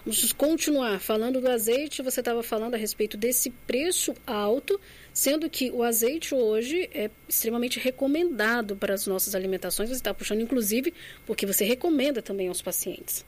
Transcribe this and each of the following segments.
Vamos continuar falando do azeite. Você estava falando a respeito desse preço alto, sendo que o azeite hoje é extremamente recomendado para as nossas alimentações. Você está puxando, inclusive, porque você recomenda também aos pacientes.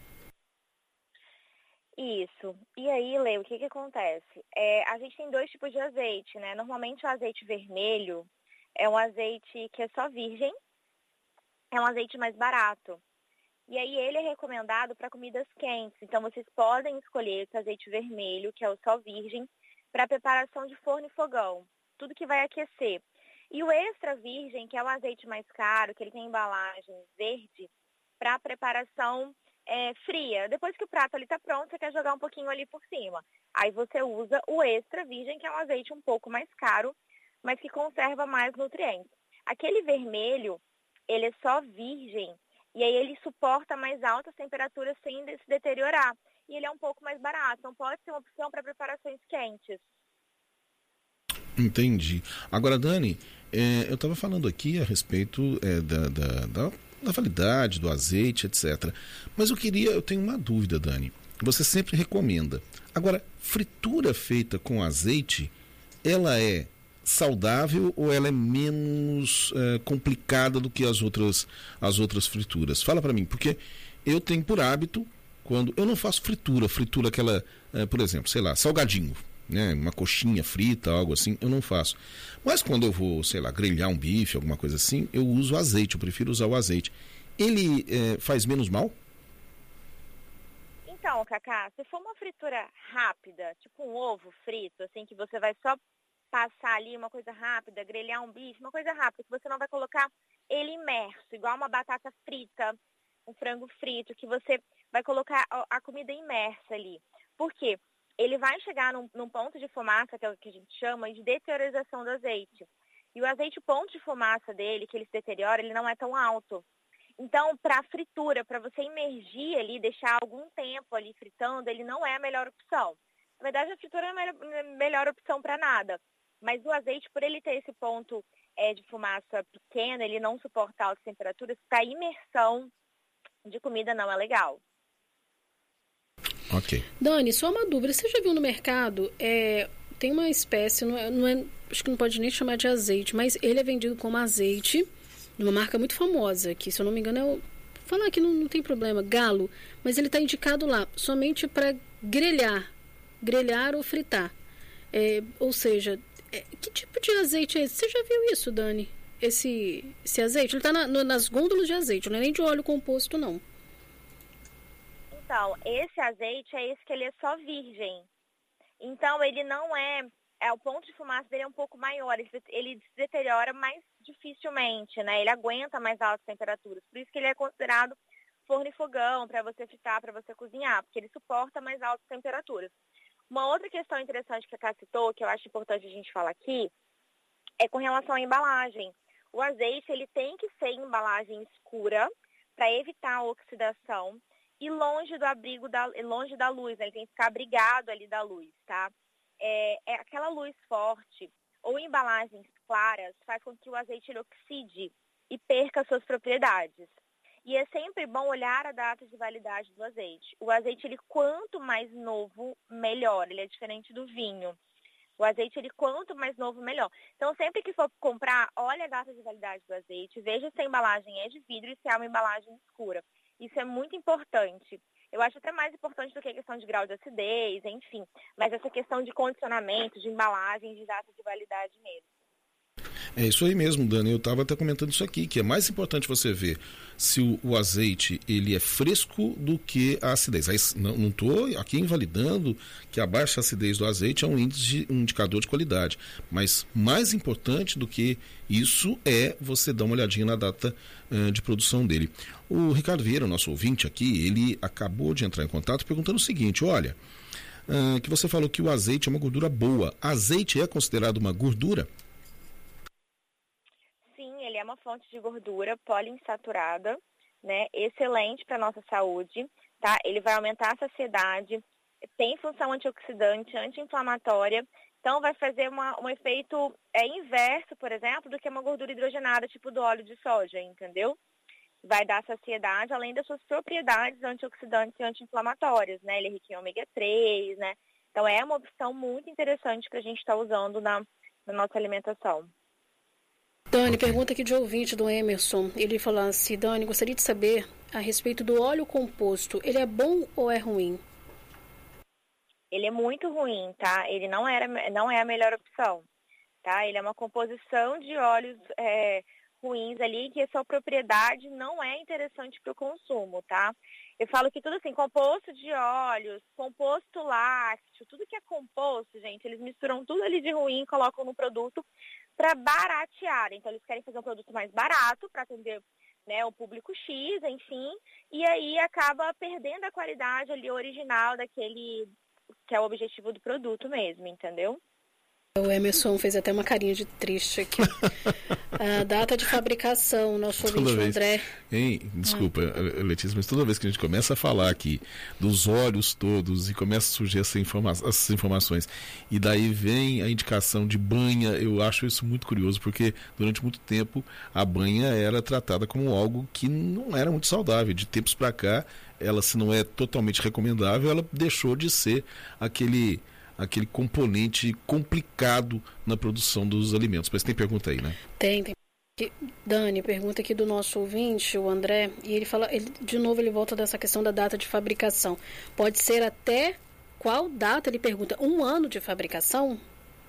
Isso. E aí, Lê, o que acontece? A gente tem 2 tipos de azeite, né? Normalmente o azeite vermelho é um azeite que é só virgem, é um azeite mais barato. E aí ele é recomendado para comidas quentes. Então vocês podem escolher esse azeite vermelho, que é o só virgem, para preparação de forno e fogão. Tudo que vai aquecer. E o extra virgem, que é o azeite mais caro, que ele tem embalagem verde, para preparação fria. Depois que o prato está pronto, você quer jogar um pouquinho ali por cima. Aí você usa o extra virgem, que é um azeite um pouco mais caro, mas que conserva mais nutrientes. Aquele vermelho, ele é só virgem, e aí ele suporta mais altas temperaturas sem se deteriorar. E ele é um pouco mais barato, então pode ser uma opção para preparações quentes. Entendi. Agora, Dani, eu estava falando aqui a respeito da validade do azeite, etc. Mas eu tenho uma dúvida, Dani. Você sempre recomenda. Agora, fritura feita com azeite, ela é saudável ou ela é menos complicada do que as outras frituras? Fala para mim, porque eu tenho por hábito, quando eu não faço fritura aquela, por exemplo, sei lá, salgadinho, né, uma coxinha frita, algo assim, eu não faço. Mas quando eu vou, sei lá, grelhar um bife, alguma coisa assim, eu uso azeite, eu prefiro usar o azeite. Ele faz menos mal? Então, Cacá, se for uma fritura rápida, tipo um ovo frito, assim, que você vai só passar ali uma coisa rápida, grelhar um bife, uma coisa rápida, que você não vai colocar ele imerso, igual uma batata frita, um frango frito, que você vai colocar a comida imersa ali. Por quê? Ele vai chegar num ponto de fumaça, que é o que a gente chama de deteriorização do azeite. E o azeite, o ponto de fumaça dele, que ele se deteriora, ele não é tão alto. Então, para a fritura, para você imergir ali, deixar algum tempo ali fritando, ele não é a melhor opção. Na verdade, a fritura não é a melhor opção para nada. Mas o azeite, por ele ter esse ponto de fumaça pequena, ele não suporta altas temperaturas, para imersão de comida não é legal. Ok. Dani, só uma dúvida. Você já viu no mercado, tem uma espécie, acho que não pode nem chamar de azeite, mas ele é vendido como azeite de uma marca muito famosa, que se eu não me engano vou falar que não tem problema, Galo, mas ele está indicado lá somente para grelhar ou fritar. Ou seja, que tipo de azeite é esse? Você já viu isso, Dani? Esse azeite? Ele está nas gôndolas de azeite, não é nem de óleo composto, não. Então, esse azeite é esse que ele é só virgem. Então, ele não o ponto de fumaça dele é um pouco maior, ele se deteriora mais dificilmente, né? Ele aguenta mais altas temperaturas. Por isso que ele é considerado forno e fogão, para você fritar, para você cozinhar, porque ele suporta mais altas temperaturas. Uma outra questão interessante que a Cá citou, que eu acho importante a gente falar aqui, é com relação à embalagem. O azeite, ele tem que ser em embalagem escura, para evitar a oxidação, e longe longe da luz, né? Ele tem que ficar abrigado ali da luz, tá? Aquela luz forte ou embalagens claras faz com que o azeite ele oxide e perca suas propriedades. E é sempre bom olhar a data de validade do azeite. O azeite, ele quanto mais novo, melhor. Ele é diferente do vinho. O azeite, ele quanto mais novo, melhor. Então, sempre que for comprar, olha a data de validade do azeite, veja se a embalagem é de vidro e se é uma embalagem escura. Isso é muito importante. Eu acho até mais importante do que a questão de grau de acidez, enfim. Mas essa questão de condicionamento, de embalagem, de data de validade mesmo. É isso aí mesmo, Dani. Eu estava até comentando isso aqui, que é mais importante você ver se o azeite ele é fresco do que a acidez. Aí, não estou aqui invalidando que a baixa acidez do azeite é um indicador de qualidade. Mas mais importante do que isso é você dar uma olhadinha na data de produção dele. O Ricardo Vieira, nosso ouvinte aqui, ele acabou de entrar em contato perguntando o seguinte: olha, que você falou que o azeite é uma gordura boa. Azeite é considerado uma gordura? Ele é uma fonte de gordura poliinsaturada, né? Excelente para a nossa saúde, tá? Ele vai aumentar a saciedade, tem função antioxidante, anti-inflamatória, então vai fazer um efeito inverso, por exemplo, do que uma gordura hidrogenada, tipo do óleo de soja, entendeu? vai dar saciedade, além das suas propriedades antioxidantes e anti-inflamatórias, né? Ele é rico em ômega 3, né? Então é uma opção muito interessante que a gente está usando na nossa alimentação. Dani, pergunta aqui de ouvinte do Emerson. Ele falou assim: Dani, gostaria de saber a respeito do óleo composto. Ele é bom ou é ruim? Ele é muito ruim, tá? Ele não é a melhor opção, tá? Ele é uma composição de óleos ruins ali, que a sua propriedade não é interessante para o consumo, tá? Eu falo que tudo assim, composto de óleos, composto lácteo, tudo que é composto, gente, eles misturam tudo ali de ruim e colocam no produto para baratear. Então, eles querem fazer um produto mais barato para atender, né, o público X, enfim, e aí acaba perdendo a qualidade ali original daquele que é o objetivo do produto mesmo, entendeu? O Emerson fez até uma carinha de triste aqui. A data de fabricação, nosso ouvinte André. Desculpa, Letícia, mas toda vez que a gente começa a falar aqui dos óleos todos e começa a surgir essas informações, e daí vem a indicação de banha, eu acho isso muito curioso, porque durante muito tempo a banha era tratada como algo que não era muito saudável. De tempos para cá, ela, se não é totalmente recomendável, ela deixou de ser aquele componente complicado na produção dos alimentos. Mas tem pergunta aí, né? Tem. Dani, pergunta aqui do nosso ouvinte, o André, e ele fala, de novo ele volta dessa questão da data de fabricação. Pode ser até qual data? Ele pergunta, 1 ano de fabricação?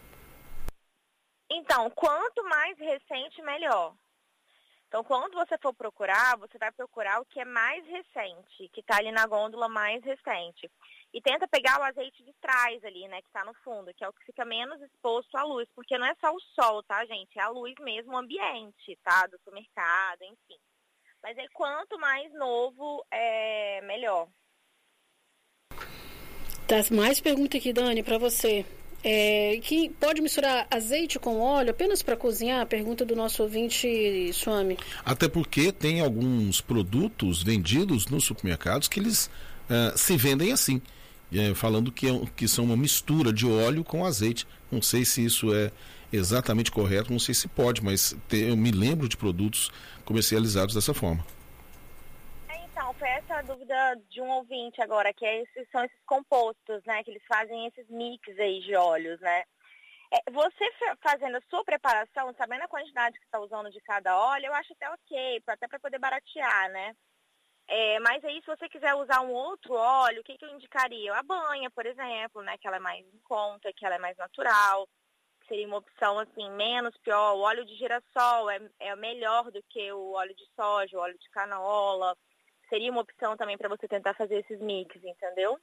Então, quanto mais recente, melhor. Então, quando você for procurar, você vai procurar o que é mais recente, que está ali na gôndola mais recente. E tenta pegar o azeite de trás ali, né, que está no fundo, que é o que fica menos exposto à luz, porque não é só o sol, tá, gente? É a luz mesmo, o ambiente, tá, do supermercado, enfim. Mas aí, quanto mais novo, melhor. Tá, mais pergunta aqui, Dani, para você. Que pode misturar azeite com óleo apenas para cozinhar? Pergunta do nosso ouvinte, Swami. Até porque tem alguns produtos vendidos nos supermercados que eles se vendem assim, falando que são uma mistura de óleo com azeite. Não sei se isso é exatamente correto, não sei se pode, mas eu me lembro de produtos comercializados dessa forma. Então, foi essa a dúvida de um ouvinte agora, que são esses compostos, né, que eles fazem esses mix aí de óleos, né. Você fazendo a sua preparação, sabendo a quantidade que está usando de cada óleo, eu acho até ok, até para poder baratear, né. Mas aí, se você quiser usar um outro óleo, o que eu indicaria? A banha, por exemplo, né, que ela é mais em conta, que ela é mais natural, seria uma opção, assim, menos pior. O óleo de girassol é melhor do que o óleo de soja, o óleo de canola. Seria uma opção também para você tentar fazer esses mix, entendeu?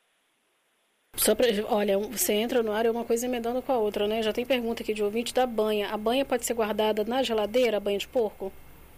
Olha, você entra no ar, é uma coisa emendando com a outra, né? Já tem pergunta aqui de ouvinte da banha. A banha pode ser guardada na geladeira, a banha de porco?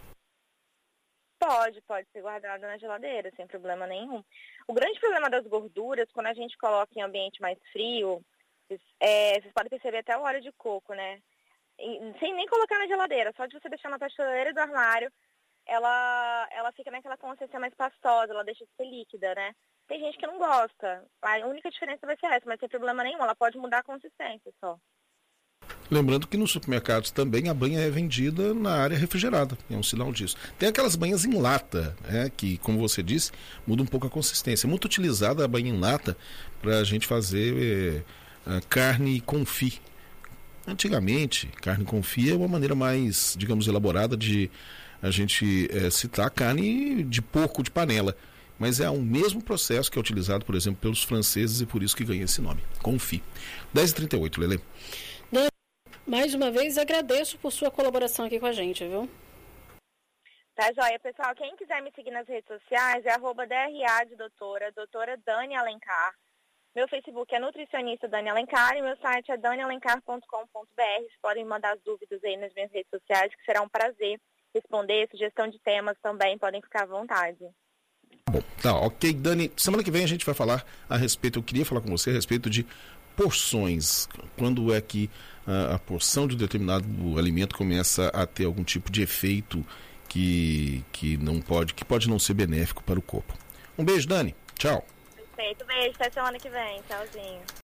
Pode ser guardada na geladeira, sem problema nenhum. O grande problema das gorduras, quando a gente coloca em ambiente mais frio, vocês podem perceber até o óleo de coco, né? Sem nem colocar na geladeira, só de você deixar na prateleira do armário, ela fica naquela consistência mais pastosa, ela deixa de ser líquida, né? Tem gente que não gosta. A única diferença vai ser essa, mas sem problema nenhum, ela pode mudar a consistência só. Lembrando que nos supermercados também a banha é vendida na área refrigerada, é um sinal disso. Tem aquelas banhas em lata, que, como você disse, muda um pouco a consistência. É muito utilizada a banha em lata para a gente fazer carne confit. Antigamente, carne confit é uma maneira mais, digamos, elaborada de a gente citar carne de porco de panela. Mas é o mesmo processo que é utilizado, por exemplo, pelos franceses e por isso que ganha esse nome, confit. 10h38, Lelê. Mais uma vez, agradeço por sua colaboração aqui com a gente, viu? Tá, joia. Pessoal, quem quiser me seguir nas redes sociais é @DRA de doutora Dani Alencar. Meu Facebook é nutricionista Dani Alencar e meu site é danialencar.com.br. Vocês podem mandar as dúvidas aí nas minhas redes sociais, que será um prazer responder. Sugestão de temas também, podem ficar à vontade. Bom, tá, ok, Dani. Semana que vem a gente vai falar a respeito, eu queria falar com você a respeito de porções. Quando é que a porção de um determinado alimento começa a ter algum tipo de efeito que pode não ser benéfico para o corpo. Um beijo, Dani. Tchau. Perfeito, beijo. Até semana que vem. Tchauzinho.